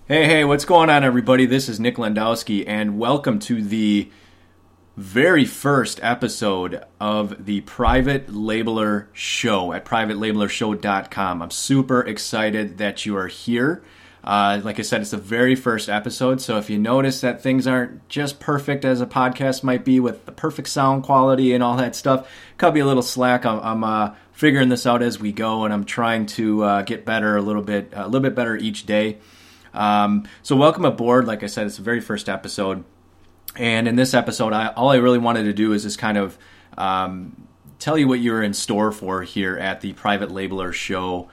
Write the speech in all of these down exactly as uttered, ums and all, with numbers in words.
Hey, hey, what's going on, everybody? This is Nick Landowski, and welcome to the very first episode of the Private Labeler Show at private labeler show dot com. I'm super excited that you are here. Uh, like I said, it's the very first episode, so if you notice that things aren't just perfect as a podcast might be with the perfect sound quality and all that stuff, cut me a little slack. I'm, I'm uh, figuring this out as we go, and I'm trying to uh, get better a little bit, a little bit better each day. Um, so welcome aboard. Like I said, it's the very first episode. And in this episode, I, all I really wanted to do is just kind of um, tell you what you're in store for here at the Private Labeler Show,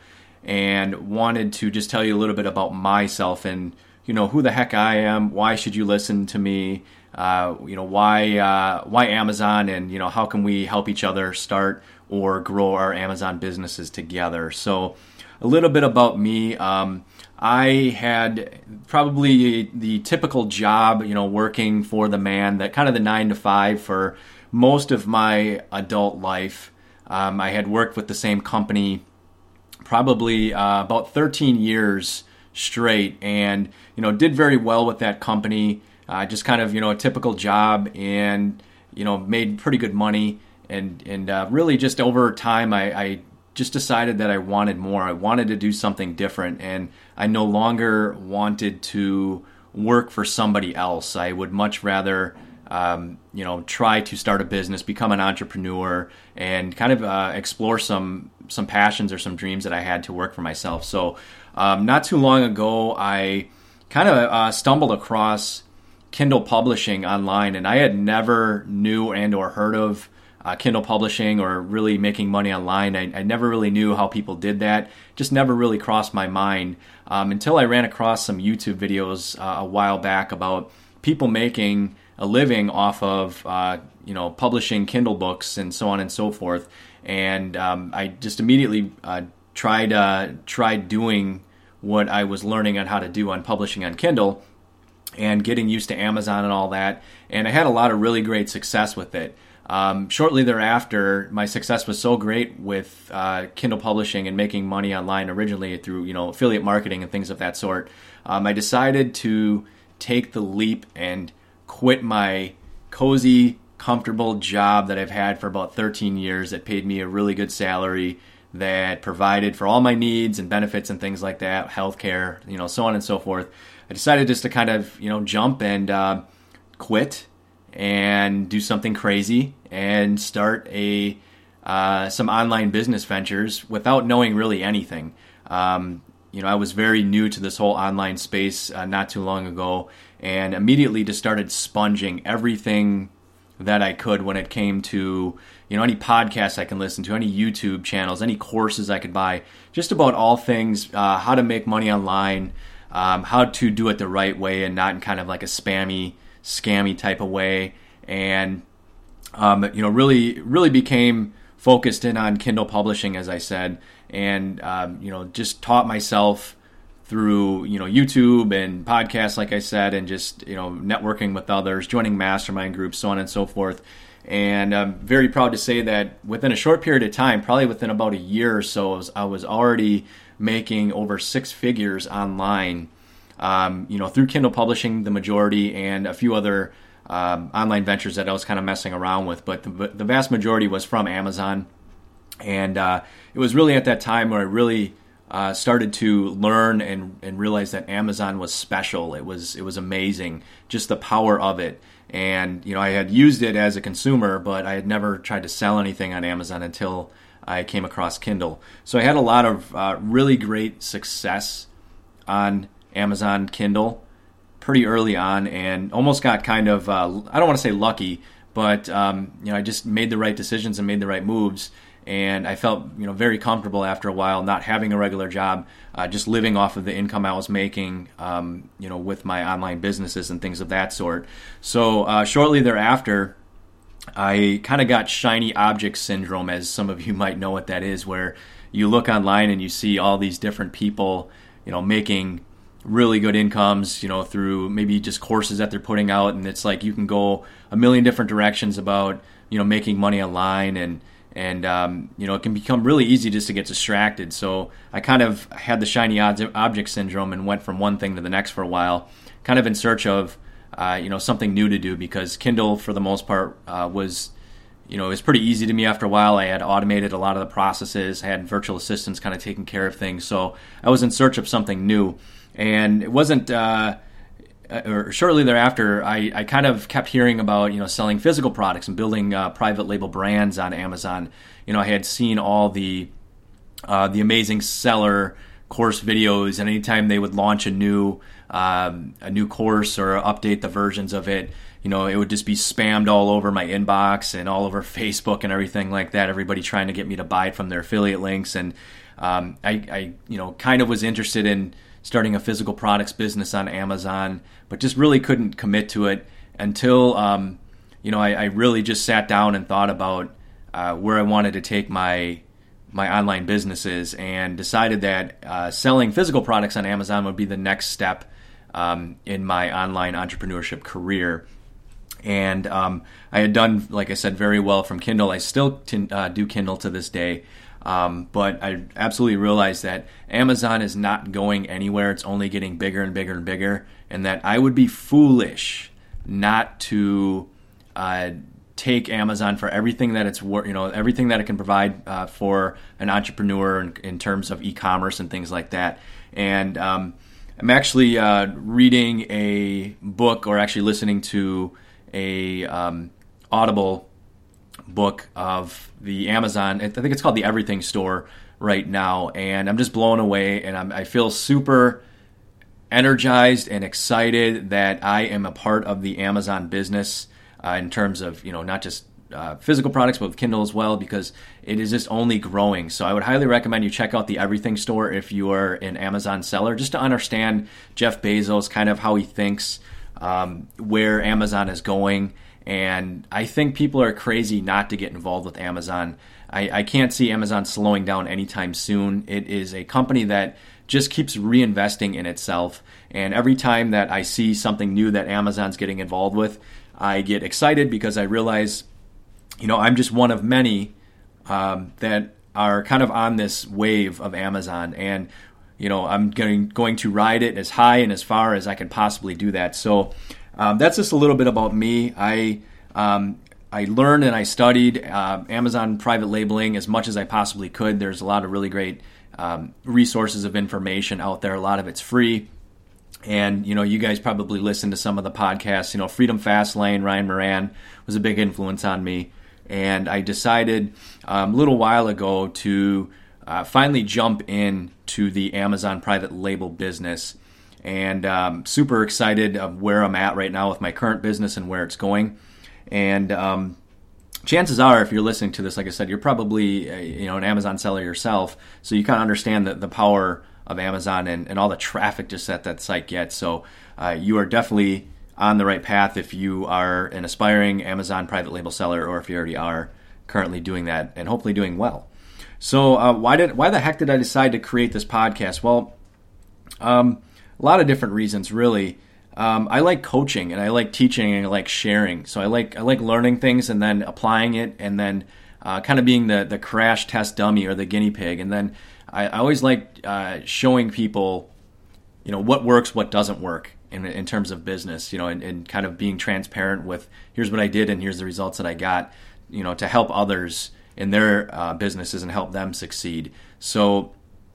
and wanted to just tell you a little bit about myself and, you know, who the heck I am, why should you listen to me, uh, you know, why uh, why Amazon, and, you know, how can we help each other start or grow our Amazon businesses together. So a little bit about me. Um, I had probably the typical job, you know, working for the man, that kind of the nine to five for most of my adult life. Um, I had worked with the same company probably uh, about thirteen years straight, and, you know, did very well with that company. Uh, just kind of, you know, a typical job, and, you know, made pretty good money, and and uh, really just over time, I, I just decided that I wanted more. I wanted to do something different, and I no longer wanted to work for somebody else. I would much rather, um, you know, try to start a business, become an entrepreneur, and kind of uh, explore some some passions or some dreams that I had to work for myself. So, um, not too long ago, I kind of uh, stumbled across Kindle publishing online, and I had never knew and or heard of Uh, Kindle publishing or really making money online. I, I never really knew how people did that. Just never really crossed my mind um, until I ran across some YouTube videos uh, a while back about people making a living off of uh, you know publishing Kindle books and so on and so forth. And um, I just immediately uh, tried uh, tried doing what I was learning on how to do on publishing on Kindle and getting used to Amazon and all that. And I had a lot of really great success with it. Um, shortly thereafter, my success was so great with uh, Kindle publishing and making money online, originally through, you know, affiliate marketing and things of that sort. Um, I decided to take the leap and quit my cozy, comfortable job that I've had for about thirteen years that paid me a really good salary, that provided for all my needs and benefits and things like that, healthcare, you know, so on and so forth. I decided just to kind of, you know, jump and uh, quit and do something crazy and start a uh, some online business ventures without knowing really anything. Um, you know, I was very new to this whole online space uh, not too long ago, and immediately just started sponging everything that I could when it came to, you know, any podcasts I can listen to, any YouTube channels, any courses I could buy, just about all things, uh, how to make money online, um, how to do it the right way and not in kind of like a spammy, scammy type of way. And um, you know, really, really became focused in on Kindle publishing, as I said, and um, you know, just taught myself through, you know, YouTube and podcasts, like I said, and just, you know, networking with others, joining mastermind groups, so on and so forth. And I'm very proud to say that within a short period of time, probably within about a year or so, I was, I was already making over six figures online. Um, you know, through Kindle publishing, the majority, and a few other um, online ventures that I was kind of messing around with. But the, the vast majority was from Amazon. And uh, it was really at that time where I really uh, started to learn and, and realize that Amazon was special. It was it was amazing, just the power of it. And, you know, I had used it as a consumer, but I had never tried to sell anything on Amazon until I came across Kindle. So I had a lot of uh, really great success on Amazon Kindle pretty early on, and almost got kind of, uh, I don't want to say lucky, but um, you know, I just made the right decisions and made the right moves, and I felt, you know, very comfortable after a while not having a regular job, uh, just living off of the income I was making, um, you know, with my online businesses and things of that sort. So uh, shortly thereafter, I kind of got shiny object syndrome, as some of you might know what that is, where you look online and you see all these different people, you know, making really good incomes, you know, through maybe just courses that they're putting out, and it's like you can go a million different directions about, you know, making money online and And, um, you know, it can become really easy just to get distracted. So I kind of had the shiny object syndrome and went from one thing to the next for a while, kind of in search of, uh, you know, something new to do, because Kindle, for the most part, uh, was, you know, it was pretty easy to me after a while. I had automated a lot of the processes. I had virtual assistants kind of taking care of things. So I was in search of something new. And it wasn't... Uh, or shortly thereafter, I, I kind of kept hearing about, you know, selling physical products and building uh, private label brands on Amazon. You know, I had seen all the uh, the amazing seller course videos, and anytime they would launch a new um, a new course or update the versions of it, you know, it would just be spammed all over my inbox and all over Facebook and everything like that. Everybody trying to get me to buy it from their affiliate links, and um, I, I, you know, kind of was interested in starting a physical products business on Amazon, but just really couldn't commit to it until, um, you know, I, I really just sat down and thought about uh, where I wanted to take my my online businesses, and decided that uh, selling physical products on Amazon would be the next step um, in my online entrepreneurship career. And um, I had done, like I said, very well from Kindle. I still t- uh, do Kindle to this day. Um, but I absolutely realized that Amazon is not going anywhere. It's only getting bigger and bigger and bigger, and that I would be foolish not to uh, take Amazon for everything that it's worth, you know, everything that it can provide uh, for an entrepreneur in, in terms of e-commerce and things like that. And um, I'm actually uh, reading a book, or actually listening to a um, Audible book of the Amazon, I think it's called the Everything Store right now, and I'm just blown away, and I'm, I feel super energized and excited that I am a part of the Amazon business uh, in terms of, you know, not just uh, physical products, but with Kindle as well, because it is just only growing. So I would highly recommend you check out the Everything Store if you are an Amazon seller, just to understand Jeff Bezos, kind of how he thinks, um, where Amazon is going. And I think people are crazy not to get involved with Amazon. I, I can't see Amazon slowing down anytime soon. It is a company that just keeps reinvesting in itself. And every time that I see something new that Amazon's getting involved with, I get excited, because I realize, you know, I'm just one of many um, that are kind of on this wave of Amazon. And, you know, I'm going, going to ride it as high and as far as I can possibly do that. So Um, that's just a little bit about me. I um, I learned and I studied uh, Amazon private labeling as much as I possibly could. There's a lot of really great um, resources of information out there. A lot of it's free. And, you know, you guys probably listen to some of the podcasts. You know, Freedom Fastlane, Ryan Moran was a big influence on me. And I decided um, a little while ago to uh, finally jump in to the Amazon private label business. And um, super excited of where I'm at right now with my current business and where it's going. And um, chances are, if you're listening to this, like I said, you're probably uh, you know an Amazon seller yourself, so you kind of understand the, the power of Amazon and, and all the traffic just that that site gets. So uh, you are definitely on the right path if you are an aspiring Amazon private label seller, or if you already are currently doing that and hopefully doing well. So uh, why did why the heck did I decide to create this podcast? Well, um, a lot of different reasons, really. Um, I like coaching, and I like teaching, and I like sharing. So I like I like learning things and then applying it, and then uh, kind of being the the crash test dummy or the guinea pig. And then I, I always like uh, showing people, you know, what works, what doesn't work in in terms of business. You know, and, and kind of being transparent with, here's what I did and here's the results that I got. You know, to help others in their uh, businesses and help them succeed. So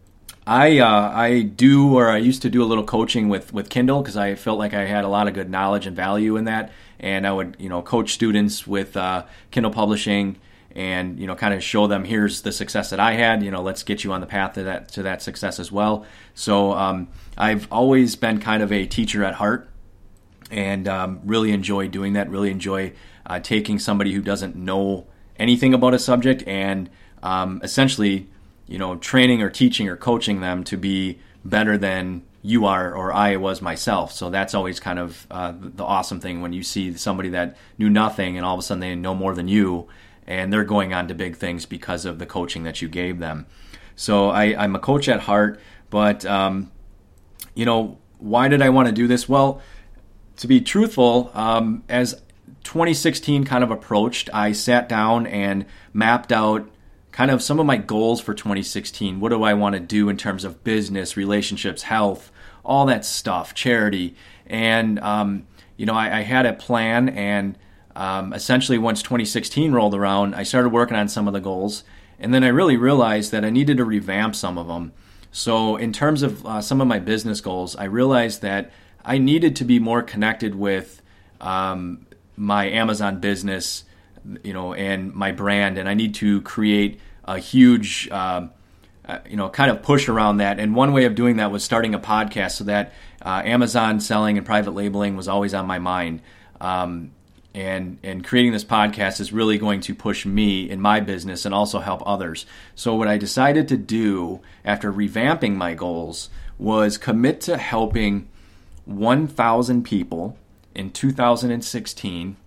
I uh, I do, or I used to do a little coaching with, with Kindle, because I felt like I had a lot of good knowledge and value in that, and I would, you know, coach students with uh, Kindle publishing, and, you know, kind of show them, here's the success that I had, you know, let's get you on the path to that to that success as well. So um, I've always been kind of a teacher at heart, and um, really enjoy doing that. Really enjoy uh, taking somebody who doesn't know anything about a subject and um, essentially, you know, training or teaching or coaching them to be better than you are or I was myself. So that's always kind of uh, the awesome thing when you see somebody that knew nothing and all of a sudden they know more than you, and they're going on to big things because of the coaching that you gave them. So I, I'm a coach at heart, but, um, you know, why did I want to do this? Well, to be truthful, um, as twenty sixteen kind of approached, I sat down and mapped out kind of some of my goals for twenty sixteen. What do I want to do in terms of business, relationships, health, all that stuff, charity. And, um, you know, I, I had a plan, and um, essentially once twenty sixteen rolled around, I started working on some of the goals. And then I really realized that I needed to revamp some of them. So in terms of uh, some of my business goals, I realized that I needed to be more connected with um, my Amazon business, you know, and my brand, and I need to create a huge, um, uh, you know, kind of push around that. And one way of doing that was starting a podcast, so that uh, Amazon selling and private labeling was always on my mind. Um, and and creating this podcast is really going to push me in my business and also help others. So what I decided to do after revamping my goals was commit to helping one thousand people in two thousand sixteen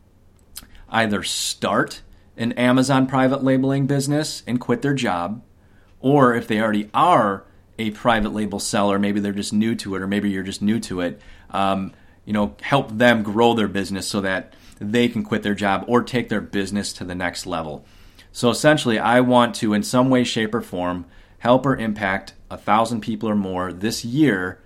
either start an Amazon private labeling business and quit their job, or if they already are a private label seller, maybe they're just new to it, or maybe you're just new to it, um, you know, help them grow their business so that they can quit their job or take their business to the next level. So essentially, I want to, in some way, shape, or form, help or impact a thousand people or more this year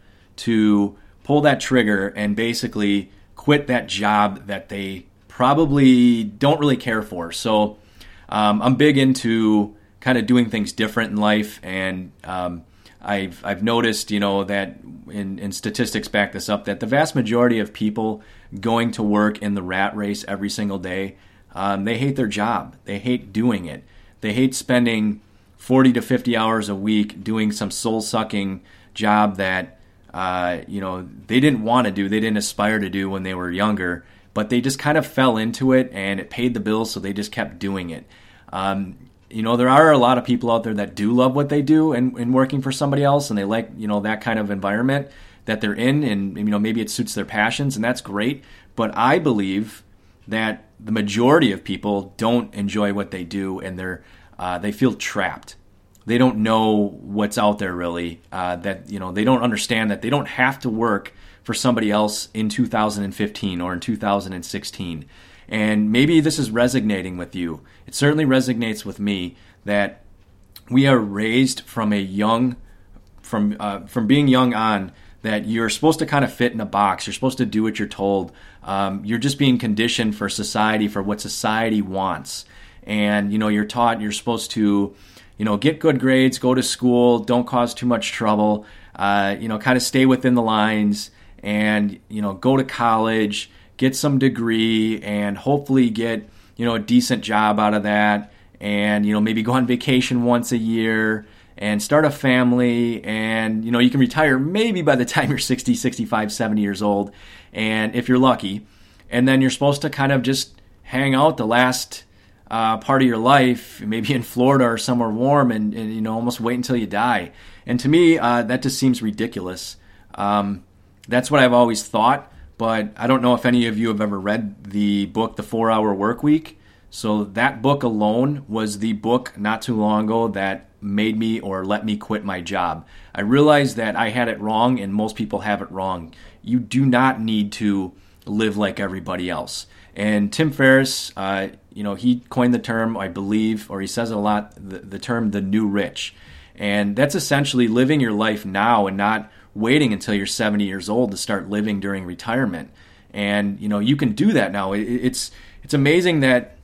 to pull that trigger and basically quit that job that they probably don't really care for. So um, I'm big into kind of doing things different in life, and um, I've I've noticed, you know, that in, in statistics back this up, that the vast majority of people going to work in the rat race every single day, um, they hate their job. They hate doing it. They hate spending forty to fifty hours a week doing some soul-sucking job that uh, you know they didn't want to do, they didn't aspire to do when they were younger, but they just kind of fell into it, and it paid the bills, so they just kept doing it. Um, you know, there are a lot of people out there that do love what they do and, and working for somebody else, and they like, you know, that kind of environment that they're in, and, you know, maybe it suits their passions, and that's great. But I believe that the majority of people don't enjoy what they do, and they're uh, they feel trapped. They don't know what's out there really. Uh, that you know, they don't understand that they don't have to work for somebody else in two thousand fifteen or in two thousand sixteen. And maybe this is resonating with you. It certainly resonates with me that we are raised from a young, from uh, from being young on, that you're supposed to kind of fit in a box. You're supposed to do what you're told. Um, you're just being conditioned for society, for what society wants. And, you know, you're taught you're supposed to, you know, get good grades, go to school, don't cause too much trouble, uh, you know, kind of stay within the lines, and, you know, go to college, get some degree, and hopefully get, you know, a decent job out of that, and, you know, maybe go on vacation once a year and start a family, and, you know, you can retire maybe by the time you're sixty, sixty-five, seventy years old, and if you're lucky, and then you're supposed to kind of just hang out the last uh, part of your life, maybe in Florida or somewhere warm, and, and you know, almost wait until you die. And to me, uh, that just seems ridiculous. Um, that's what I've always thought. But I don't know if any of you have ever read the book, The four-Hour Workweek. So that book alone was the book not too long ago that made me or let me quit my job. I realized that I had it wrong, and most people have it wrong. You do not need to live like everybody else. And Tim Ferriss, uh, you know, he coined the term, I believe, or he says it a lot, the, the term the new rich. And that's essentially living your life now and not waiting until you're seventy years old to start living during retirement. And, you know, you can do that now. It, it's it's amazing that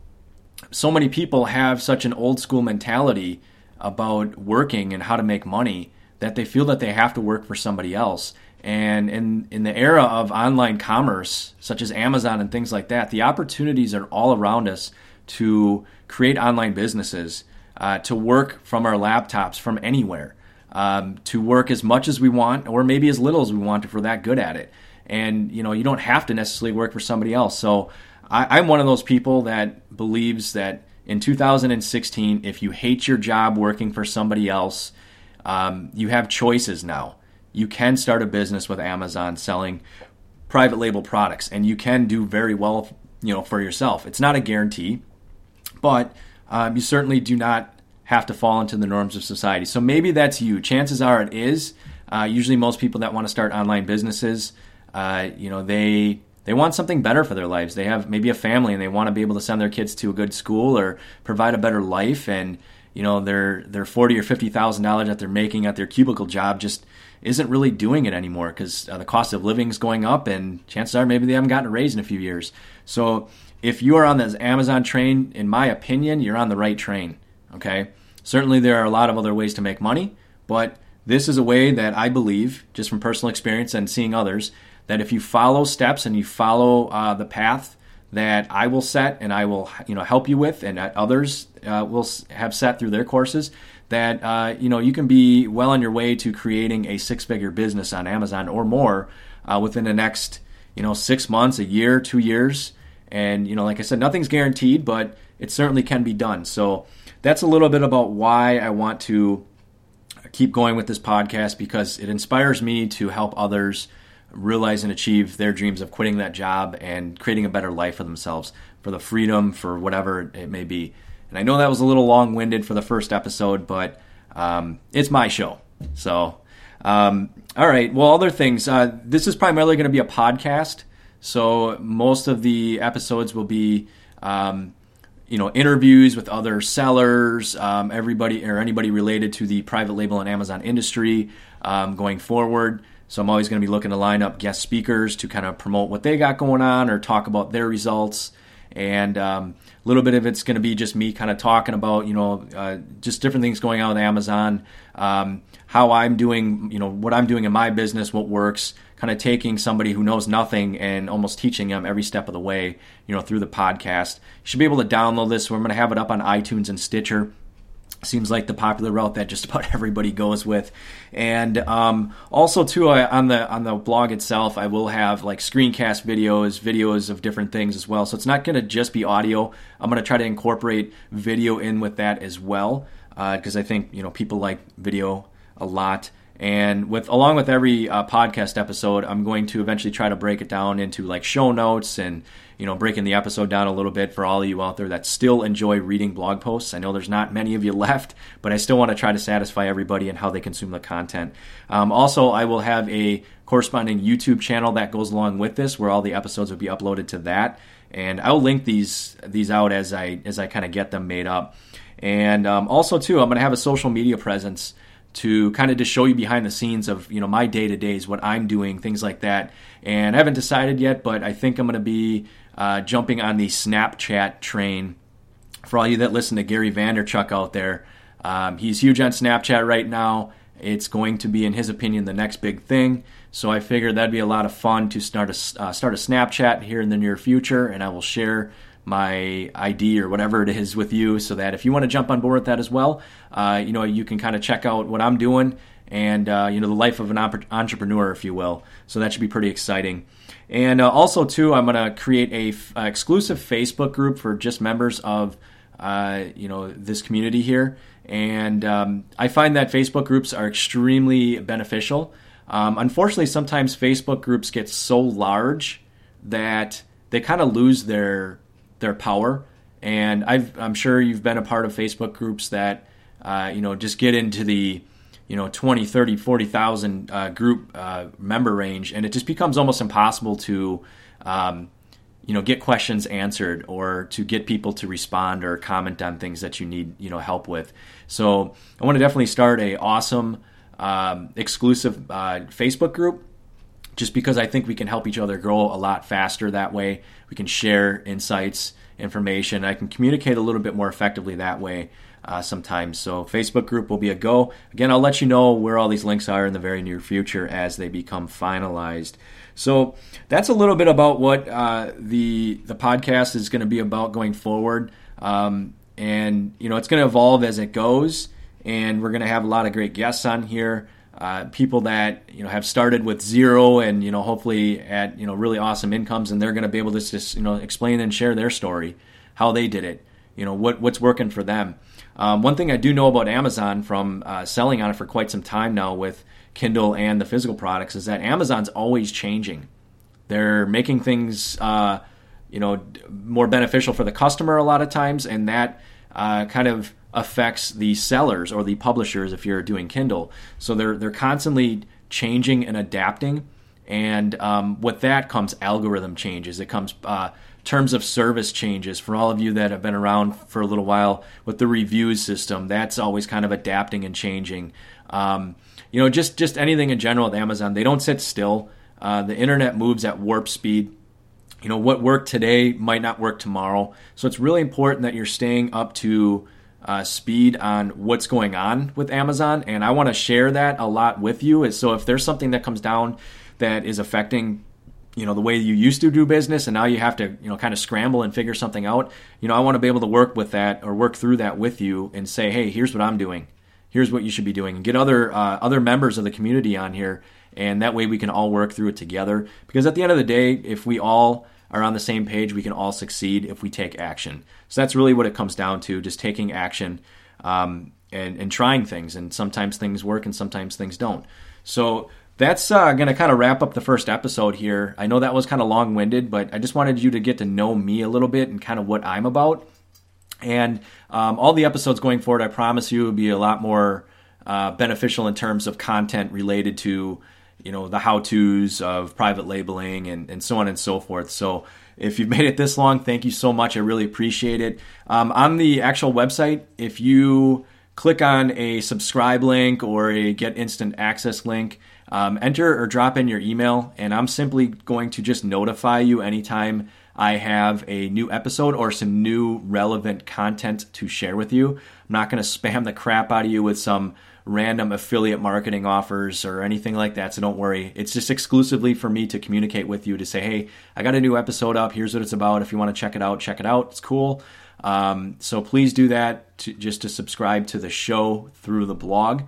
so many people have such an old school mentality about working and how to make money that they feel that they have to work for somebody else. And in, in the era of online commerce, such as Amazon and things like that, the opportunities are all around us to create online businesses, uh, to work from our laptops from anywhere. Um, to work as much as we want, or maybe as little as we want if we're that good at it. And, you know, you don't have to necessarily work for somebody else. So I, I'm one of those people that believes that in two thousand sixteen, if you hate your job working for somebody else, um, you have choices now. You can start a business with Amazon selling private label products, and you can do very well, you know, for yourself. It's not a guarantee, but um, you certainly do not have to fall into the norms of society. So maybe that's you. Chances are it is. Uh, usually most people that want to start online businesses, uh, you know, they they want something better for their lives. They have maybe a family and they want to be able to send their kids to a good school or provide a better life. And, you know, their their forty or fifty thousand dollars that they're making at their cubicle job just isn't really doing it anymore because uh, the cost of living is going up, and chances are maybe they haven't gotten a raise in a few years. So if you are on this Amazon train, in my opinion, you're on the right train. Okay, certainly there are a lot of other ways to make money, but this is a way that I believe, just from personal experience and seeing others, that if you follow steps and you follow uh, the path that I will set and I will, you know, help you with, and that others uh, will have set through their courses, that uh, you know you can be well on your way to creating a six-figure business on Amazon or more uh, within the next, you know, six months, a year, two years. And you know, like I said, nothing's guaranteed, but it certainly can be done. So that's a little bit about why I want to keep going with this podcast, because it inspires me to help others realize and achieve their dreams of quitting that job and creating a better life for themselves, for the freedom, for whatever it may be. And I know that was a little long-winded for the first episode, but um, it's my show. So, um, all right. Well, other things. Uh, this is primarily going to be a podcast. So most of the episodes will be, um, you know, interviews with other sellers, um, everybody or anybody related to the private label and Amazon industry um, going forward. So I'm always going to be looking to line up guest speakers to kind of promote what they got going on or talk about their results. And um, a little bit of it's going to be just me kind of talking about, you know, uh, just different things going on with Amazon, um, how I'm doing, you know, what I'm doing in my business, what works, kind of taking somebody who knows nothing and almost teaching them every step of the way, you know, through the podcast. You should be able to download this. So I'm going to have it up on iTunes and Stitcher. Seems like the popular route that just about everybody goes with. And um, also, too, I, on the on the blog itself, I will have like screencast videos, videos of different things as well. So it's not going to just be audio. I'm going to try to incorporate video in with that as well, because uh, I think, you know, people like video a lot. And with along with every uh, podcast episode, I'm going to eventually try to break it down into like show notes and, you know, breaking the episode down a little bit for all of you out there that still enjoy reading blog posts. I know there's not many of you left, but I still want to try to satisfy everybody in how they consume the content. Um, also, I will have a corresponding YouTube channel that goes along with this, where all the episodes will be uploaded to that. And I'll link these these out as I as I kind of get them made up. And um, also, too, I'm going to have a social media presence to kind of just show you behind the scenes of, you know, my day-to-days, what I'm doing, things like that. And I haven't decided yet, but I think I'm going to be uh, jumping on the Snapchat train. For all you that listen to Gary Vaynerchuk out there, um, he's huge on Snapchat right now. It's going to be, in his opinion, the next big thing. So I figured that'd be a lot of fun to start a, uh, start a Snapchat here in the near future, and I will share my I D or whatever it is with you, so that if you want to jump on board with that as well, uh, you know, you can kind of check out what I'm doing and, uh, you know, the life of an entrepreneur, if you will. So that should be pretty exciting. And uh, also, too, I'm going to create a f- uh, exclusive Facebook group for just members of, uh, you know, this community here. And um, I find that Facebook groups are extremely beneficial. Um, unfortunately, sometimes Facebook groups get so large that they kind of lose their their power. And I've, I'm sure you've been a part of Facebook groups that, uh, you know, just get into the, you know, twenty, thirty, forty thousand uh, group uh, member range, and it just becomes almost impossible to, um, you know, get questions answered or to get people to respond or comment on things that you need, you know, help with. So I want to definitely start a awesome um, exclusive uh, Facebook group, just because I think we can help each other grow a lot faster that way. We can share insights, information. I can communicate a little bit more effectively that way uh, sometimes. So Facebook group will be a go. Again, I'll let you know where all these links are in the very near future as they become finalized. So that's a little bit about what uh, the the podcast is going to be about going forward. Um, and, you know, it's going to evolve as it goes. And we're going to have a lot of great guests on here. Uh, people that, you know, have started with zero and, you know, hopefully at, you know, really awesome incomes, and they're going to be able to just, you know, explain and share their story, how they did it, you know, what what's working for them. Um, one thing I do know about Amazon from uh, selling on it for quite some time now with Kindle and the physical products is that Amazon's always changing. They're making things, uh, you know, more beneficial for the customer a lot of times, and that uh, kind of affects the sellers or the publishers if you're doing Kindle. So they're they're constantly changing and adapting, And um, with that comes algorithm changes. It comes uh, terms of service changes. For all of you that have been around for a little while with the reviews system, that's always kind of adapting and changing. Um, you know, just, just anything in general with Amazon, they don't sit still. Uh, the internet moves at warp speed. You know, what worked today might not work tomorrow. So it's really important that you're staying up to uh, speed on what's going on with Amazon. And I want to share that a lot with you. So if there's something that comes down that is affecting, you know, the way you used to do business, and now you have to, you know, kind of scramble and figure something out, you know, I want to be able to work with that or work through that with you and say, hey, here's what I'm doing. Here's what you should be doing, and get other uh, other members of the community on here. And that way we can all work through it together. Because at the end of the day, if we all are on the same page, we can all succeed if we take action. So that's really what it comes down to, just taking action um, and, and trying things. And sometimes things work and sometimes things don't. So that's uh, going to kind of wrap up the first episode here. I know that was kind of long-winded, but I just wanted you to get to know me a little bit and kind of what I'm about. And um, all the episodes going forward, I promise you, will be a lot more uh, beneficial in terms of content related to, you know, the how-tos of private labeling and, and so on and so forth. So if you've made it this long, thank you so much. I really appreciate it. Um, on the actual website, if you click on a subscribe link or a get instant access link, um, enter or drop in your email, and I'm simply going to just notify you anytime I have a new episode or some new relevant content to share with you. I'm not going to spam the crap out of you with some random affiliate marketing offers or anything like that, so don't worry. It's just exclusively for me to communicate with you to say, hey, I got a new episode up. Here's what it's about. If you want to check it out, check it out. It's cool. Um, so please do that to, just to subscribe to the show through the blog.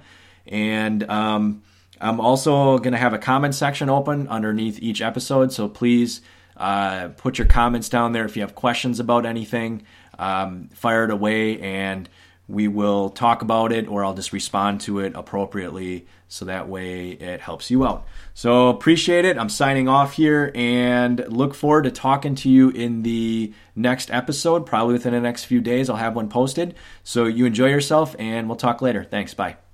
And um, I'm also going to have a comment section open underneath each episode, so please uh, put your comments down there if you have questions about anything. Um, fire it away, and we will talk about it, or I'll just respond to it appropriately so that way it helps you out. So appreciate it. I'm signing off here and look forward to talking to you in the next episode. Probably within the next few days, I'll have one posted. So you enjoy yourself, and we'll talk later. Thanks. Bye.